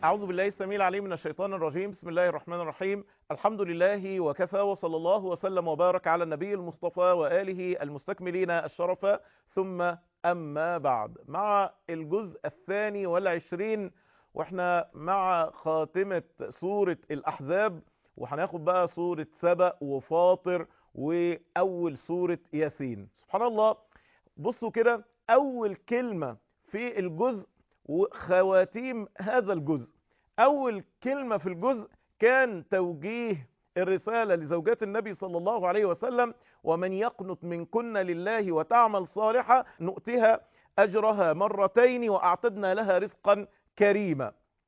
أعوذ بالله السميع العليم من الشيطان الرجيم. بسم الله الرحمن الرحيم. الحمد لله وكفى، وصلى الله وسلم وبارك على النبي المصطفى وآله المستكملين الشرف، ثم أما بعد، مع الجزء 22 واحنا مع خاتمة سورة الأحزاب، وهناخد بقى سورة سبأ وفاطر وأول سورة ياسين. سبحان الله، بصوا كده، أول كلمة في الجزء وخواتيم هذا الجزء. أول كلمة في الجزء كان توجيه الرسالة لزوجات النبي صلى الله عليه وسلم: ومن يقنت منكن لله وتعمل صالحة نؤتها أجرها مرتين وأعتدنا لها رزقا كريما.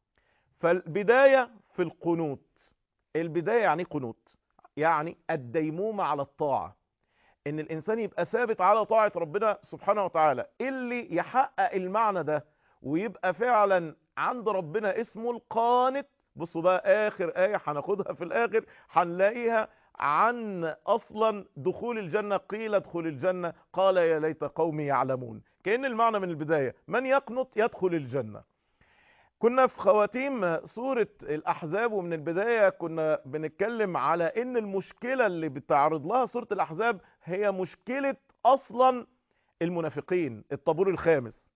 فالبداية في القنوت. البداية يعني قنوت، يعني الديمومة على الطاعة، ان الانسان يبقى ثابت على طاعة ربنا سبحانه وتعالى. اللي يحقق المعنى ده ويبقى فعلا عند ربنا اسمه القانت. بصوا بقى اخر آية هناخدها في الاخر، هنلاقيها عن اصلا دخول الجنة. قيل ادخل الجنة قال يا ليت قومي يعلمون. كأن المعنى من البداية من يقنط يدخل الجنة. كنا في خواتيم سورة الأحزاب، ومن البداية كنا بنتكلم على ان المشكلة اللي بتعرض لها سورة الأحزاب هي مشكلة أصلا المنافقين، الطابور الخامس.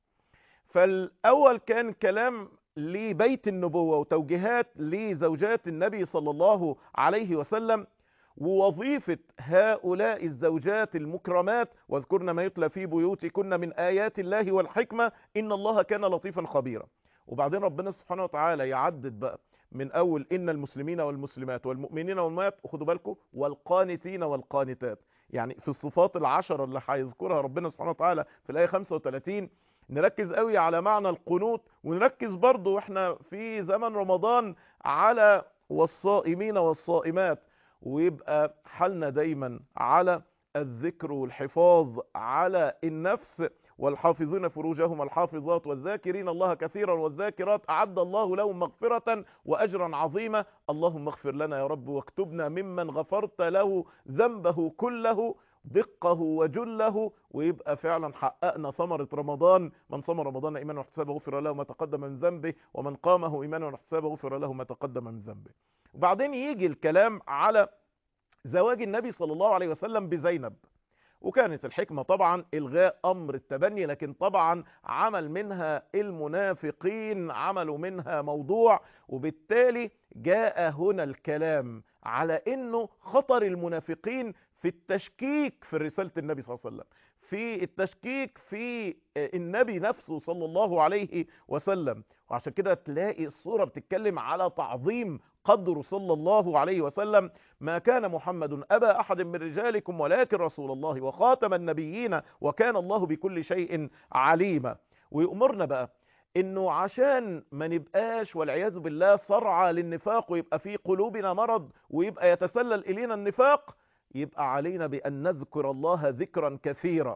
فالأول كان كلام لبيت النبوة وتوجيهات لزوجات النبي صلى الله عليه وسلم، ووظيفة هؤلاء الزوجات المكرمات: واذكرن ما يتلى في بيوتكن من آيات الله والحكمة إن الله كان لطيفا خبيرا. وبعدين ربنا سبحانه وتعالى يعدد بقى من اول ان المسلمين والمسلمات والمؤمنين والمؤمنات، وخدوا بالكم، والقانتين والقانتات. يعني في الصفات العشرة اللي هيذكرها ربنا سبحانه وتعالى في الآية 35 نركز قوي على معنى القنوت، ونركز برضو واحنا في زمن رمضان على والصائمين والصائمات، ويبقى حالنا دايما على الذكر والحفاظ على النفس. والحافظين فروجهم الحافظات والذاكرين الله كثيرا والذاكرات أعد الله لهم مغفرة وأجرا عظيما. اللهم اغفر لنا يا رب واكتبنا ممن غفرت له ذنبه كله دقه وجله. ويبقى فعلا حققنا ثمرة رمضان: من صام رمضان إيمانا واحتسابا غفر له ما تقدم من ذنبه، ومن قامه إيمانا واحتسابا غفر له ما تقدم من ذنبه. وبعدين يجي الكلام على زواج النبي صلى الله عليه وسلم بزينب. وكانت الحكمة طبعا إلغاء أمر التبني، لكن طبعا عمل منها المنافقين، عملوا منها موضوع، وبالتالي جاء هنا الكلام على إنه خطر المنافقين في التشكيك في رسالة النبي صلى الله عليه وسلم، في التشكيك في النبي نفسه صلى الله عليه وسلم. وعشان كده تلاقي الصورة بتتكلم على تعظيم قدره صلى الله عليه وسلم: ما كان محمد أبا أحد من رجالكم ولكن رسول الله وخاتم النبيين وكان الله بكل شيء عليما. ويأمرنا بقى انه عشان ما نبقاش والعياذ بالله صرعى للنفاق ويبقى في قلوبنا مرض ويبقى يتسلل إلينا النفاق، يبقى علينا بأن نذكر الله ذكرا كثيرا.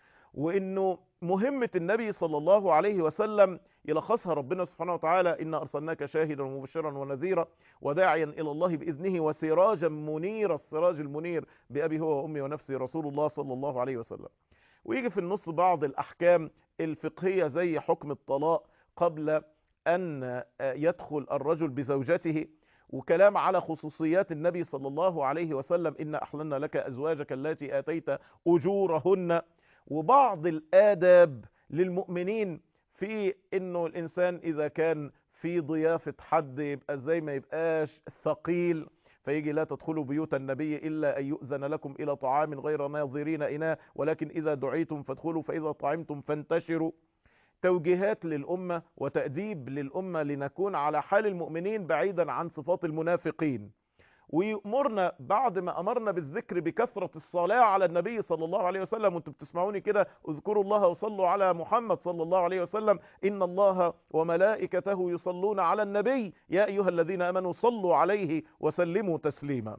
وانه مهمة النبي صلى الله عليه وسلم يلخصها ربنا سبحانه وتعالى: إن أرسلناك شاهدا ومبشرا ونذيرا وداعيا إلى الله بإذنه وسراجا منيرا. السراج المنير بأبي هو وأمي ونفسي رسول الله صلى الله عليه وسلم. ويجي في النص بعض الأحكام الفقهية زي حكم الطلاق قبل أن يدخل الرجل بزوجته، وكلام على خصوصيات النبي صلى الله عليه وسلم: إن أحللنا لك أزواجك التي آتيت أجورهن. وبعض الآداب للمؤمنين في انه الانسان اذا كان في ضيافة حد يبقى ازاي ما يبقاش ثقيل، فيجي: لا تدخلوا بيوت النبي الا ان يؤذن لكم الى طعام غير ناظرين اناه ولكن اذا دعيتم فادخلوا فاذا طعمتم فانتشروا. توجيهات للأمة وتأديب للأمة لنكون على حال المؤمنين بعيدا عن صفات المنافقين. ويأمرنا بعد ما أمرنا بالذكر بكثرة الصلاة على النبي صلى الله عليه وسلم. وانتم بتسمعوني كده: اذكروا الله وصلوا على محمد صلى الله عليه وسلم إن الله وملائكته يصلون على النبي يا أيها الذين آمنوا صلوا عليه وسلموا تسليما.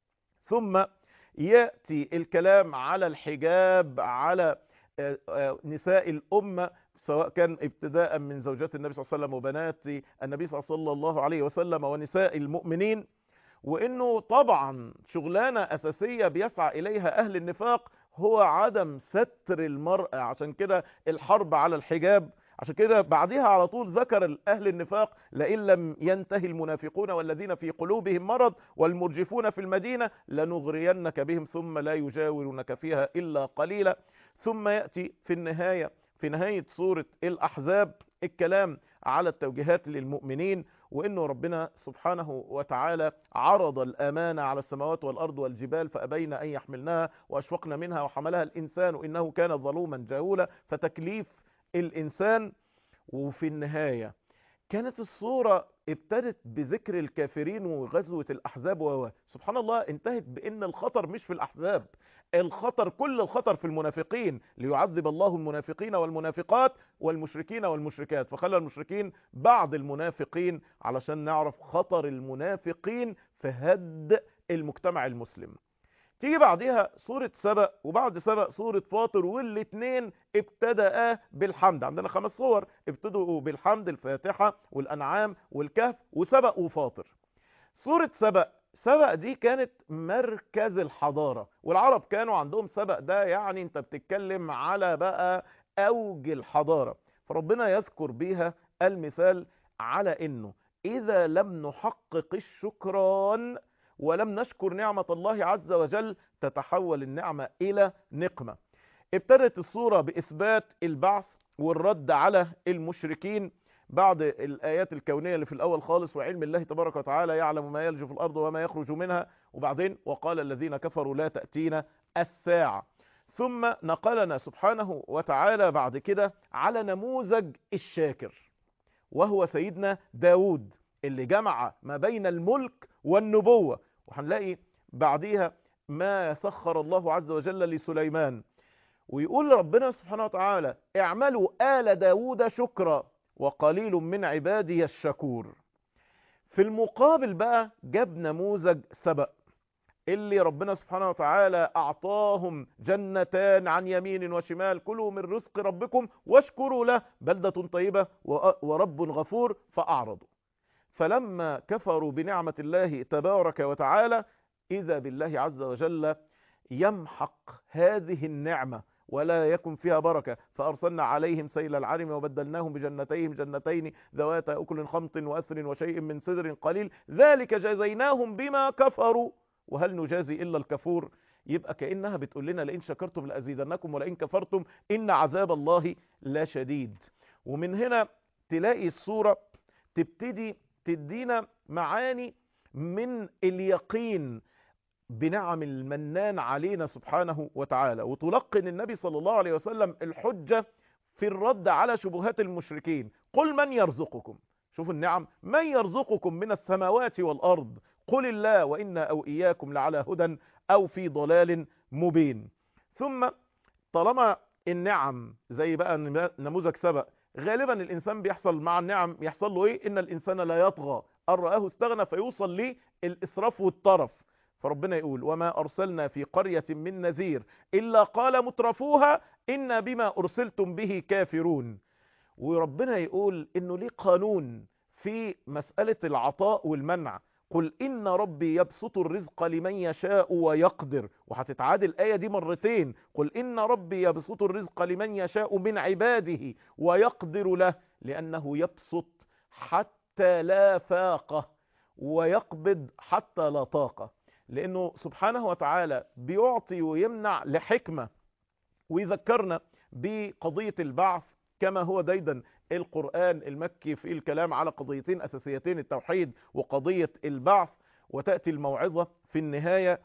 ثم يأتي الكلام على الحجاب على نساء الأمة، سواء كان ابتداء من زوجات النبي صلى الله عليه وسلم وبنات النبي صلى الله عليه وسلم ونساء المؤمنين. وانه طبعا شغلانة اساسية بيسعى اليها اهل النفاق هو عدم ستر المرأة. عشان كده الحرب على الحجاب عشان كده بعدها على طول ذكر أهل النفاق: لئن لم ينتهي المنافقون والذين في قلوبهم مرض والمرجفون في المدينة لنغرينك بهم ثم لا يجاورونك فيها إلا قليلا. ثم يأتي في النهاية، في نهاية سورة الأحزاب، الكلام على التوجيهات للمؤمنين، وإنه ربنا سبحانه وتعالى عرض الأمانة على السماوات والأرض والجبال فأبين أن يحملنها وأشفقن منها وحملها الإنسان إنه كان ظلوما جهولا، فتكليف الإنسان. وفي النهاية كانت الصورة ابتدت بذكر الكافرين وغزوة الأحزاب، سبحان الله انتهت بأن الخطر مش في الأحزاب، الخطر كل الخطر في المنافقين، ليعذب الله المنافقين والمنافقات والمشركين والمشركات، فخلى المشركين بعض المنافقين علشان نعرف خطر المنافقين في هد المجتمع المسلم. تيجي بعدها سورة سبأ، وبعد سبأ سورة فاطر، والاتنين ابتدأ بالحمد. عندنا 5 صور ابتدأوا بالحمد: الفاتحة والأنعام والكهف وسبأ وفاطر. سورة سبأ، سبأ دي كانت مركز الحضارة، والعرب كانوا عندهم سبأ ده، يعني انت بتتكلم على بقى أوج الحضارة. فربنا يذكر بيها المثال على انه إذا لم نحقق الشكران ولم نشكر نعمة الله عز وجل تتحول النعمة إلى نقمة. ابتدت الصورة بإثبات البعث والرد على المشركين بعد الآيات الكونية اللي في الأول خالص: وعلم الله تبارك وتعالى يعلم ما يلج في الأرض وما يخرج منها. وبعدين: وقال الذين كفروا لا تأتينا الساعة. ثم نقلنا سبحانه وتعالى بعد كده على نموذج الشاكر، وهو سيدنا داود اللي جمع ما بين الملك والنبوة. وهنلاقي بعديها ما سخر الله عز وجل لسليمان، ويقول ربنا سبحانه وتعالى: اعملوا آل داود شكرا وقليل من عبادي الشكور. في المقابل بقى جاب نموذج سبأ اللي ربنا سبحانه وتعالى أعطاهم جنتان عن يمين وشمال: كلوا من رزق ربكم واشكروا له بلدة طيبة ورب غفور، فأعرضوا. فلما كفروا بنعمة الله تبارك وتعالى إذا بالله عز وجل يمحق هذه النعمة ولا يكن فيها بركة، فأرسلنا عليهم سيل العرم وبدلناهم بجنتين جنتين ذواتا أكل خمط وأثر وشيء من سدر قليل ذلك جزيناهم بما كفروا وهل نجازي إلا الكفور. يبقى كأنها بتقول لنا: لئن شكرتم لأزيدنكم ولئن كفرتم إن عذاب الله لا شديد. ومن هنا تلاقي الصورة تبتدي تدينا معاني من اليقين بنعم المنان علينا سبحانه وتعالى، وتلقن النبي صلى الله عليه وسلم الحجة في الرد على شبهات المشركين: قل من يرزقكم. شوفوا النعم: من يرزقكم من السماوات والأرض قل الله وإنا أو إياكم لعلى هدى أو في ضلال مبين. ثم طالما النعم زي بقى نموذج سبأ، غالبا الإنسان بيحصل مع النعم يحصل له إيه؟ إن الإنسان لا يطغى أن رآه استغنى، فيوصل للإسراف والطرف. فربنا يقول: وما أرسلنا في قرية من نذير إلا قال مترفوها إنا بما أرسلتم به كافرون. وربنا يقول إنه ليه قانون في مسألة العطاء والمنع: قل إن ربي يبسط الرزق لمن يشاء ويقدر. وهتتعاد الآية دي مرتين: قل إن ربي يبسط الرزق لمن يشاء من عباده ويقدر له، لأنه يبسط حتى لا فاقة ويقبض حتى لا طاقة، لأنه سبحانه وتعالى بيعطي ويمنع لحكمة. ويذكرنا بقضية البعث كما هو ديدا القرآن المكي في الكلام على قضيتين أساسيتين: التوحيد وقضية البعث. وتأتي الموعظة في النهاية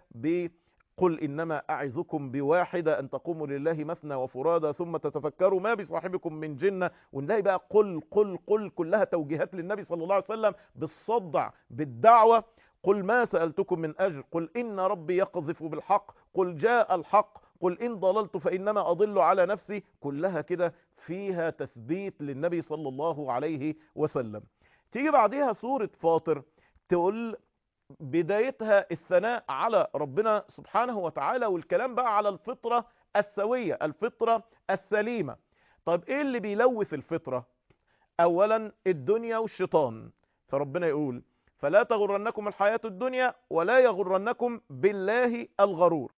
بقل إنما أعظكم بواحدة أن تقوموا لله مثنى وفرادى ثم تتفكروا ما بصاحبكم من جنة. ونلاقي بقى قل قل قل كلها توجيهات للنبي صلى الله عليه وسلم بالصدع بالدعوة: قل ما سألتكم من أجر، قل إن ربي يقذف بالحق، قل جاء الحق، قل إن ضللت فإنما أضل على نفسي. كلها كده فيها تثبيت للنبي صلى الله عليه وسلم. تيجي بعدها سورة فاطر تقول بدايتها الثناء على ربنا سبحانه وتعالى، والكلام بقى على الفطرة السوية، الفطرة السليمة. طيب ايه اللي بيلوث الفطرة؟ اولا الدنيا والشيطان. فربنا يقول: فلا تغرنكم الحياة الدنيا ولا يغرنكم بالله الغرور.